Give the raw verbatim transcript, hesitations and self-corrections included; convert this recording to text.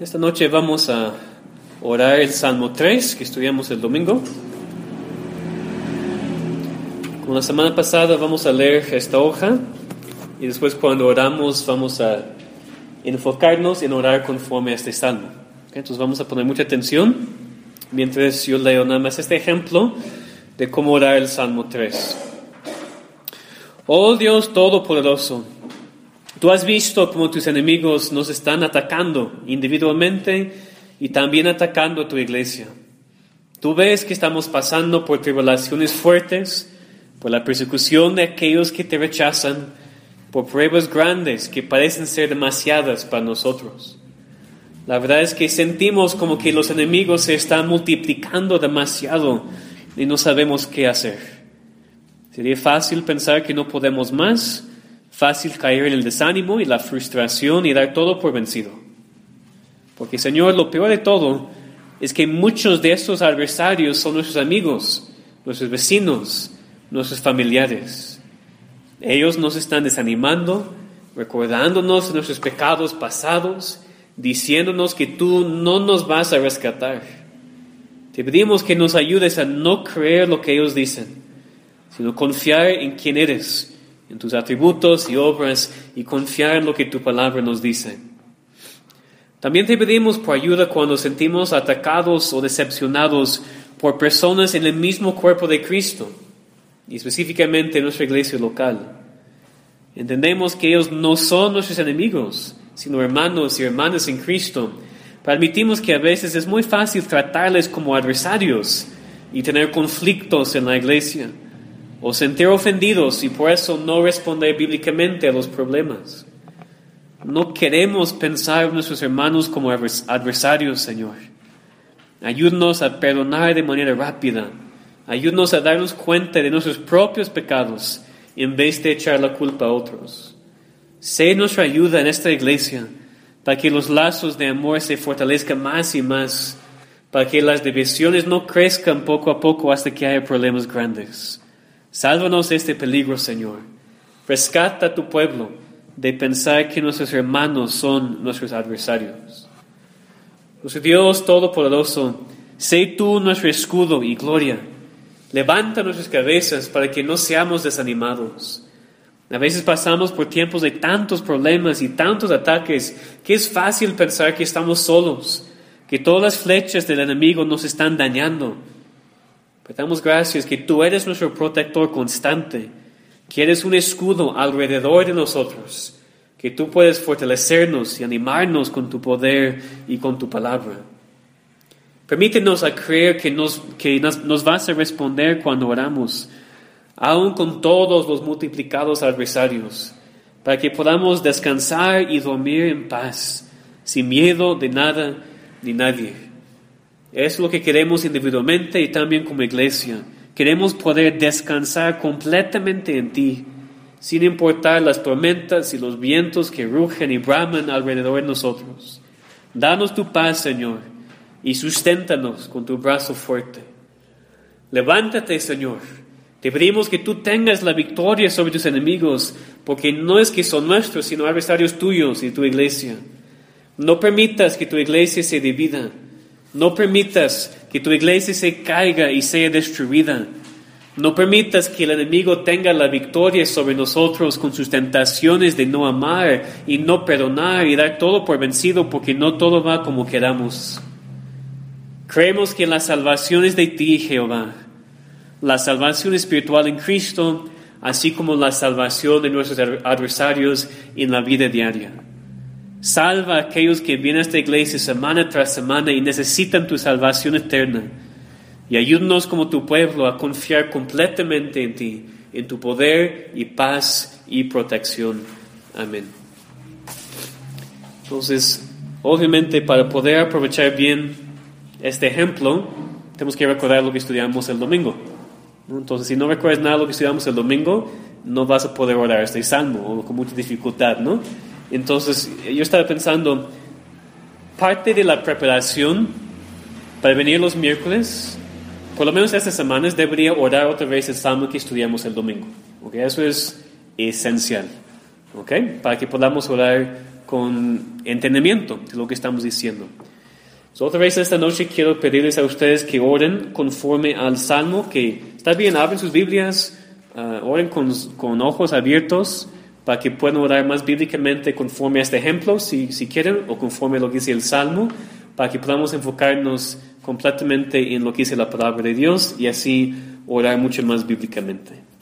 Esta noche vamos a orar el Salmo tres que estudiamos el domingo. Como la semana pasada vamos a leer esta hoja y después cuando oramos vamos a enfocarnos en orar conforme a este Salmo. Entonces vamos a poner mucha atención mientras yo leo nada más este ejemplo de cómo orar el Salmo tres. Oh Dios Todopoderoso, tú has visto cómo tus enemigos nos están atacando individualmente y también atacando a tu iglesia. Tú ves que estamos pasando por tribulaciones fuertes, por la persecución de aquellos que te rechazan, por pruebas grandes que parecen ser demasiadas para nosotros. La verdad es que sentimos como que los enemigos se están multiplicando demasiado y no sabemos qué hacer. Sería fácil pensar que no podemos más, fácil caer en el desánimo y la frustración y dar todo por vencido. Porque, Señor, lo peor de todo es que muchos de estos adversarios son nuestros amigos, nuestros vecinos, nuestros familiares. Ellos nos están desanimando, recordándonos de nuestros pecados pasados, diciéndonos que tú no nos vas a rescatar. Te pedimos que nos ayudes a no creer lo que ellos dicen, sino confiar en quién eres, en tus atributos y obras, y confiar en lo que tu palabra nos dice. También te pedimos por ayuda cuando sentimos atacados o decepcionados por personas en el mismo cuerpo de Cristo, y específicamente en nuestra iglesia local. Entendemos que ellos no son nuestros enemigos, sino hermanos y hermanas en Cristo, pero admitimos que a veces es muy fácil tratarles como adversarios y tener conflictos en la iglesia, o sentir ofendidos y por eso no responder bíblicamente a los problemas. No queremos pensar en nuestros hermanos como adversarios, Señor. Ayúdanos a perdonar de manera rápida. Ayúdanos a darnos cuenta de nuestros propios pecados en vez de echar la culpa a otros. Sé nuestra ayuda en esta iglesia para que los lazos de amor se fortalezcan más y más, para que las divisiones no crezcan poco a poco hasta que haya problemas grandes. Sálvanos de este peligro, Señor. Rescata a tu pueblo de pensar que nuestros hermanos son nuestros adversarios. Nuestro Dios Todopoderoso, sé tú nuestro escudo y gloria. Levanta nuestras cabezas para que no seamos desanimados. A veces pasamos por tiempos de tantos problemas y tantos ataques que es fácil pensar que estamos solos, que todas las flechas del enemigo nos están dañando. Pero damos gracias que tú eres nuestro protector constante, que eres un escudo alrededor de nosotros, que tú puedes fortalecernos y animarnos con tu poder y con tu palabra. Permítenos a creer que nos, que nos, nos vas a responder cuando oramos, aun con todos los multiplicados adversarios, para que podamos descansar y dormir en paz, sin miedo de nada ni nadie. Es lo que queremos individualmente y también como iglesia. Queremos poder descansar completamente en ti, sin importar las tormentas y los vientos que rugen y braman alrededor de nosotros. Danos tu paz, Señor, y susténtanos con tu brazo fuerte. Levántate, Señor. Te pedimos que tú tengas la victoria sobre tus enemigos, porque no es que son nuestros, sino adversarios tuyos y tu iglesia. No permitas que tu iglesia se divida. No permitas que tu iglesia se caiga y sea destruida. No permitas que el enemigo tenga la victoria sobre nosotros con sus tentaciones de no amar y no perdonar y dar todo por vencido, porque no todo va como queramos. Creemos que la salvación es de ti, Jehová. La salvación espiritual en Cristo, así como la salvación de nuestros adversarios en la vida diaria. Salva a aquellos que vienen a esta iglesia semana tras semana y necesitan tu salvación eterna. Y ayúdanos como tu pueblo a confiar completamente en ti, en tu poder y paz y protección. Amén. Entonces, obviamente, para poder aprovechar bien este ejemplo, tenemos que recordar lo que estudiamos el domingo. Entonces, si no recuerdas nada de lo que estudiamos el domingo, no vas a poder orar este salmo, o con mucha dificultad, ¿no? Entonces, yo estaba pensando, parte de la preparación para venir los miércoles, por lo menos estas semanas, debería orar otra vez el salmo que estudiamos el domingo. ¿Okay? Eso es esencial, ¿okay? Para que podamos orar con entendimiento de lo que estamos diciendo. So, otra vez esta noche quiero pedirles a ustedes que oren conforme al Salmo, que está bien, abren sus Biblias, uh, oren con, con ojos abiertos para que puedan orar más bíblicamente conforme a este ejemplo, si, si quieren, o conforme a lo que dice el Salmo, para que podamos enfocarnos completamente en lo que dice la palabra de Dios y así orar mucho más bíblicamente.